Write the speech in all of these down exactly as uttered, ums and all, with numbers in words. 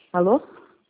Alô?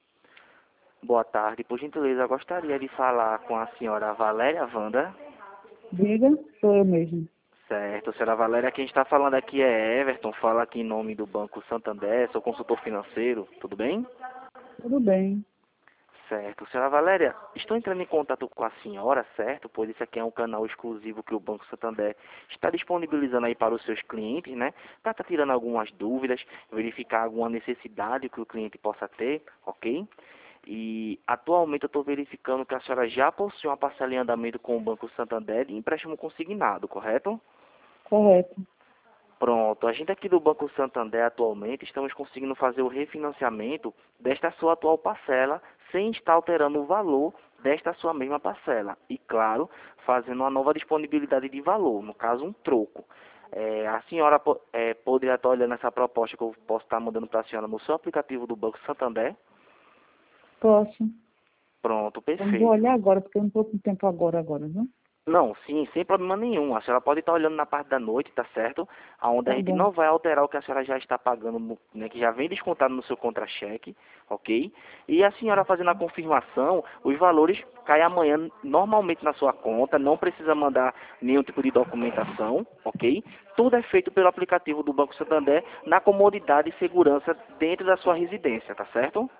Boa tarde, por gentileza, eu gostaria de falar com a senhora Valéria Wanda. Diga, sou eu mesmo. Certo, senhora Valéria, quem está falando aqui é Everton, fala aqui em nome do Banco Santander, sou consultor financeiro, tudo bem? Tudo bem. Certo, senhora Valéria, estou entrando em contato com a senhora, certo? Pois isso aqui é um canal exclusivo que o Banco Santander está disponibilizando aí para os seus clientes, né? Para estar tirando algumas dúvidas, verificar alguma necessidade que o cliente possa ter, ok? E atualmente eu estou verificando que a senhora já possui uma parcela em andamento com o Banco Santander de empréstimo consignado, correto? Correto. Pronto, a gente aqui do Banco Santander atualmente estamos conseguindo fazer o refinanciamento desta sua atual parcela sem estar alterando o valor desta sua mesma parcela. E claro, fazendo uma nova disponibilidade de valor, no caso um troco. É, a senhora po- é, poderia estar olhando essa proposta que eu posso estar mandando para a senhora no seu aplicativo do Banco Santander? Posso. Pronto, Eu não vou perfeito. olhar agora, porque eu não estou com tempo agora, agora, viu? Não, sim, sem problema nenhum. A senhora pode estar olhando na parte da noite, tá certo? Aonde a Tá gente bom. não vai alterar o que a senhora já está pagando, no- né, que já vem descontado no seu contra-cheque, ok? E a senhora fazendo a confirmação, os valores caem amanhã normalmente na sua conta, não precisa mandar nenhum tipo de documentação, ok? Tudo é feito pelo aplicativo do Banco Santander, na comodidade e segurança dentro da sua residência, tá certo?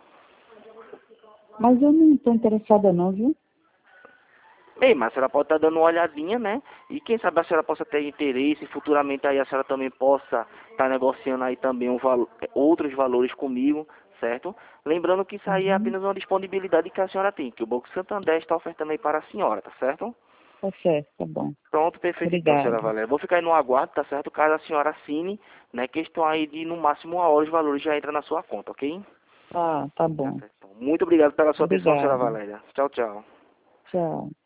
Mas eu não estou interessada não, viu? Bem, mas a senhora pode estar dando uma olhadinha, né? E quem sabe a senhora possa ter interesse, futuramente aí a senhora também possa estar negociando aí também um valo, outros valores comigo, certo? Lembrando que isso aí é Uhum. apenas uma disponibilidade que a senhora tem, que o Banco Santander está ofertando aí para a senhora, tá certo? Tá certo, tá bom. Pronto, perfeito então, senhora Obrigada. Valéria. Vou ficar aí no aguardo, tá certo? Caso a senhora assine, né? Questão aí de no máximo uma hora os valores já entram na sua conta, ok? Tá, tá Tá bom. certo. Então, muito obrigado pela sua atenção, senhora Obrigada. Valéria. Tchau, tchau. Tchau.